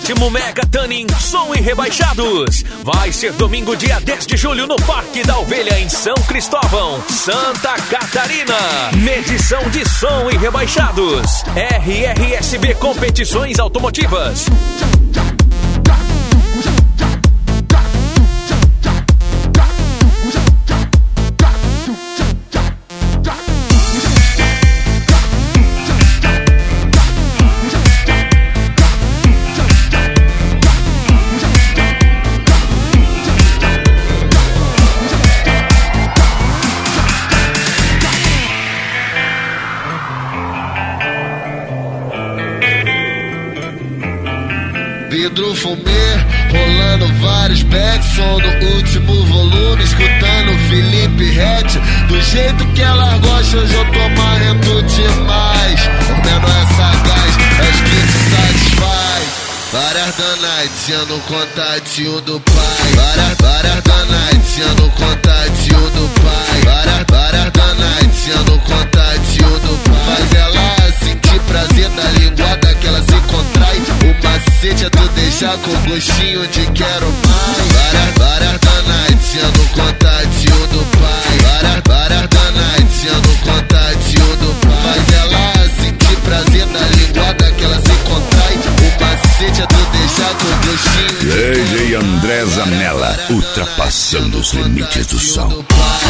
7º Mega Tanning Som e Rebaixados. Vai ser domingo, dia 10 de julho, no Parque da Ovelha, em São Cristóvão, Santa Catarina. Medição de som e rebaixados. RRSB Competições Automotivas. Vidro fumê, rolando vários backs, som no último volume, escutando Felipe Ret. Do jeito que ela gosta, hoje eu tô marrento demais. Comendo essa gás, as que te satisfaz. Várias danaites no contatinho do pai. Várias danaites no contatinho do pai. Várias danaites no contatinho do pai. Faz ela sentir prazer da linguada que ela se contrai. O macete é tu deixar com gostinho de quero mais. Várias danaites no contatinho do pai. Várias danaites no contatinho do pai. Faz ela sentir prazer da linguada que ela se contrai. O macete é tu deixar com gostinho de DJ André Zanella, ultrapassando os limites do som.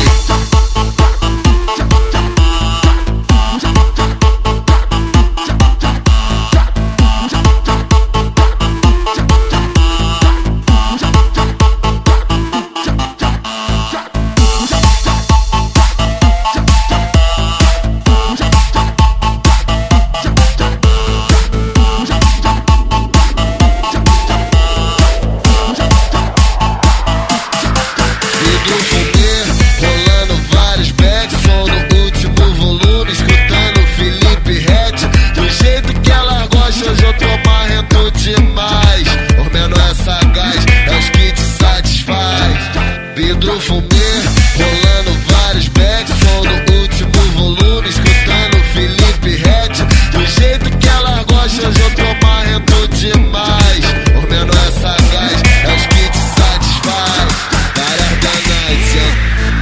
Vidro fumê, rolando vários backs, som no último volume, escutando Felipe Ret. Do jeito que ela gosta, hoje eu tô marrento demais. Comendo essa gás, é os que te satisfaz. Várias danaites,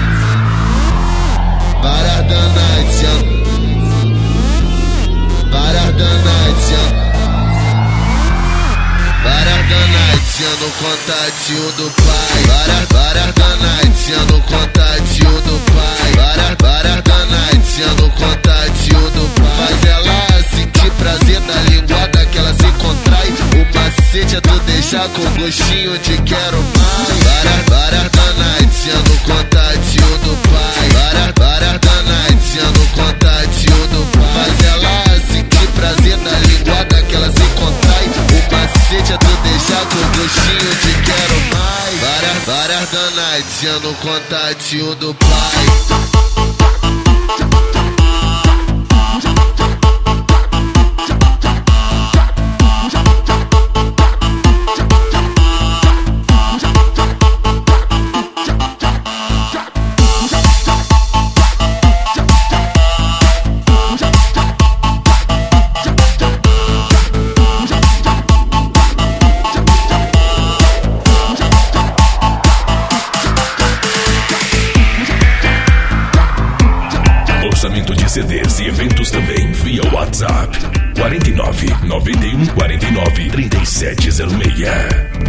várias danaites, várias danaites, várias danaites no contatinho do pai. Várias danaites no contatinho do pai. Várias danaites no contatinho do pai. Faz ela sentir prazer da linguada que ela se contrai. O macete é tu deixar com gostinho de quero mais. Várias danaites no contatinho do pai. Várias danaites no contatinho do pai. Faz ela sentir prazer da linguada que ela se contrai. O macete é tu deixar com gostinho de quero mais. Várias danaites no contatinho do pai. Orçamento de CDs e eventos também via WhatsApp 49 91 49 3706.